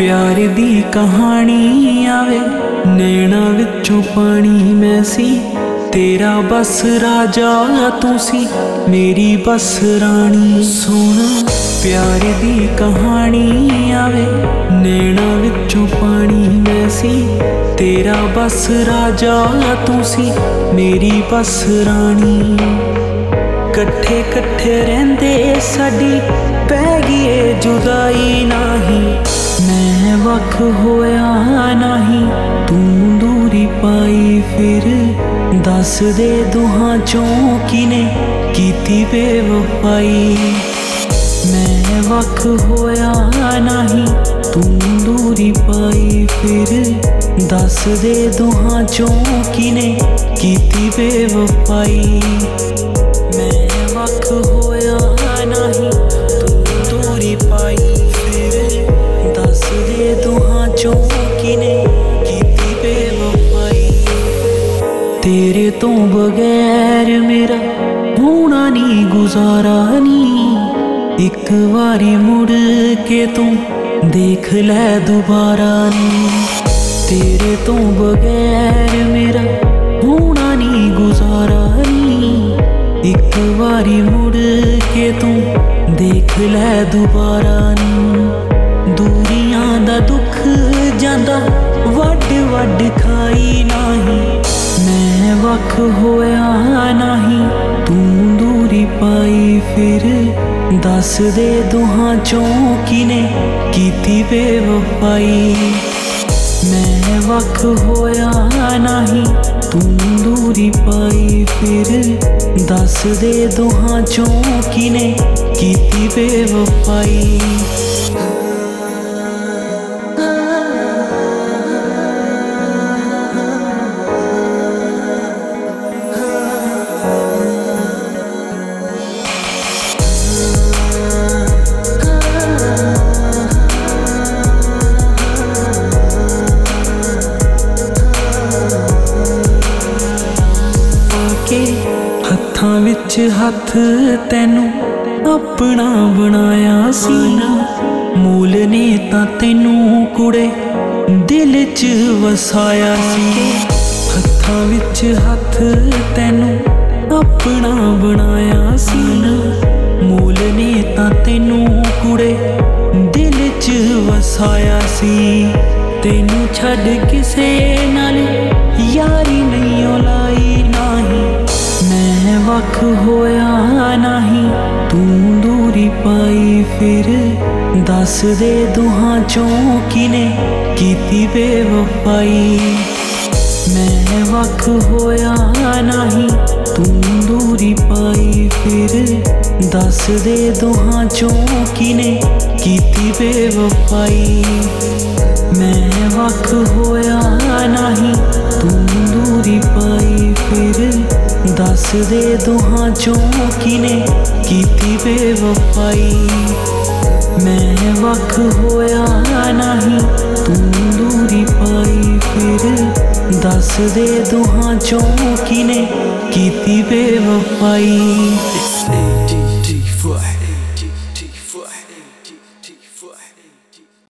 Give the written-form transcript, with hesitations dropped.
प्यार दी कहानी आवे नैना विचों पानी मैं सी तेरा बस राजा तू सी मेरी बस रानी। सोना प्यार दी कहानी आवे नैना विचों पानी मैं सी तेरा बस राजा तू सी मेरी बस रानी। कट्ठे कट्ठे रहिंदे साडी पै गई ए जुदाई नाही मैं वख होया नाही तू दूरी पाई फिर दस दे दुहां चों किने कीती बेवफाई। मैं वख होया नाही तू दूरी पाई फिर दस दे दुहां चों किने कीती बेवफाई। मैं वख होया नाही तू दूरी पाई फिर दस दे दुहां चों किने कीती बेवफाई। तेरे तो बगैर मेरा होना नी गुजारा नी एक बारी मुड़ के तू देख लै दोबारा नी। तेरे तो बगैर मेरा होना नी गुजारा नी एक बारी मुड़ के तू देख लै दोबारा नी। दूरियां दा दुख जांदा वड वड खाई नाही मैं वख होया नाही तू दूरी पाई फिर दस दे दुहां चों किने कीती बेवफाई। मैं वख होया नाही तू दूरी पाई फिर दस दे दुहां चों किने कीती बेवफाई। हत्थां विच हत्थ तैनू अपना बनाया सी मूल ने तां तैनू कुड़े दिल च वसाया सी। हत्थां विच हत्थ तैनू अपना बनाया सी मूल ने तां तैनू कुड़े दिल च वसाया सी। तैनू छड्ड किसे नाल यारी नहीं लाई नाही मैं वख होया नाही तू दूरी पाई फिर दस दे दुहां चों किने कीती बेवफाई। मैं वख होया नाही तू दूरी पाई फिर दस दे दुहां चों किने कीती बेवफाई। मैं वख होया नाही तू दूरी पाई फिर दस दे दुहां चों किने कीती बेवफाई। मैं वख होया नाही तू दूरी पाई फिर दस दे दुहां चों किने कीती बेवफाई।